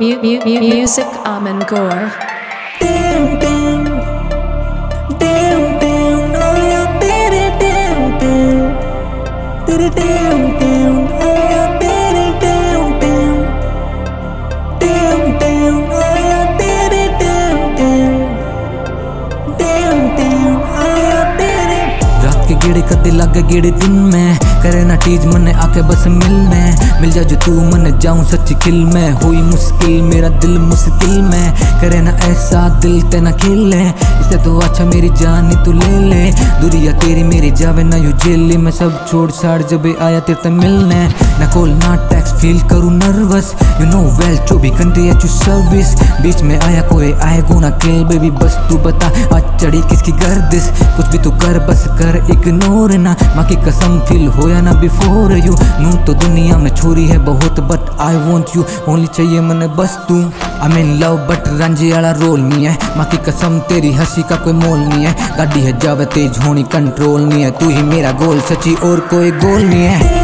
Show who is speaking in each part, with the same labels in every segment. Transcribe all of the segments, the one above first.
Speaker 1: Music Amin Gore.
Speaker 2: Damn, damn, damn, damn, oh yeah, damn, damn, damn, damn, damn, oh yeah, damn, damn, damn, damn, oh yeah, damn, damn, damn, oh yeah, damn.
Speaker 3: रात के गेड़े कदे लागे गेड़े दिन में करे ना tease मने आके बस मिल जा जो तू मन जाऊं सच्ची खिल में हुई मुश्किल मेरा दिल मुश्किल में करे ना ऐसा दिल ते ना खेले इससे तो अच्छा मेरी जान ही तू ले ले दुनिया तेरी मेरी जावे ना यू जेली मैं सब छोड़ छाड़ जब आया तेरे ते मिलने ना कॉल ना टैक्स फील करूं नर्वस यू नो वेल 24 घंटे एट योर सर्विस बीच में आया कोई आएगो ना किल बेबी बस तू बता आज चढ़ी किसकी गर्दिश कुछ भी तू कर बस कर इग्नोर ना माँ की कसम फील होया ना बिफोर यू नू तो दुनिया में छोरी है बहुत but I want you only चाहिए मने बस तू आई मीन लव बट रंजे वाला रोल नहीं है माँ की कसम तेरी हंसी का कोई मोल नहीं है गाड़ी है जावे तेज होनी कंट्रोल नहीं है तू ही मेरा गोल सच्ची और कोई गोल नहीं है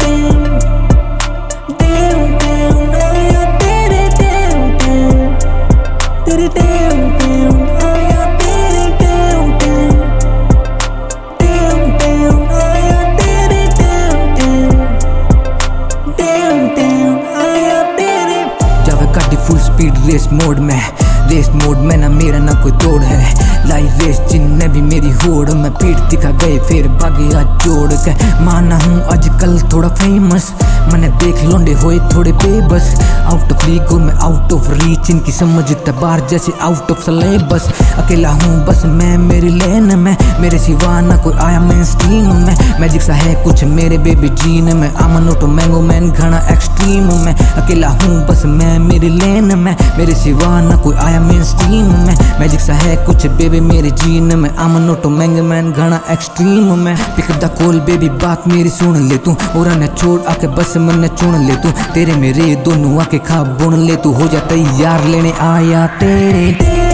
Speaker 3: फुल स्पीड रेस मोड में ना मेरा ना कोई तोड़ है लाई रेस जिनने भी मेरी होड़ मैं पीठ दिखा गए फिर भागे हाथ जोड़ के माना हूँ आजकल थोड़ा फेमस मैंने देख लोंडे होए थोड़े बेबस आउट ऑफ लीग मैं आउट ऑफ रीच इनकी समझ तबार जैसे आउट ऑफ सिलेबस अकेला हूँ बस मैं मेरी लेन में मेरे सिवा ना कोई आया मेन स्ट्रीम में मैजिक सा है कुछ मेरे बेबी जीन में आमनो तो मैंगो मैन घना एक्सट्रीम में अकेला हूँ बस मैं मेरी लेन में मेरे सिवा ना कोई आया मेन स्ट्रीम में मैजिक सा है कुछ बेबी मेरे जीन में आमनो तो मैंगो मैन घना एक्सट्रीम में pick up the call baby बात मेरी सुन ले तू और न छोड़ आके बस मन चुन ले तू तेरे मेरे दोनों आके खा बुन ले तू हो जा तैयार लेने आया तेरे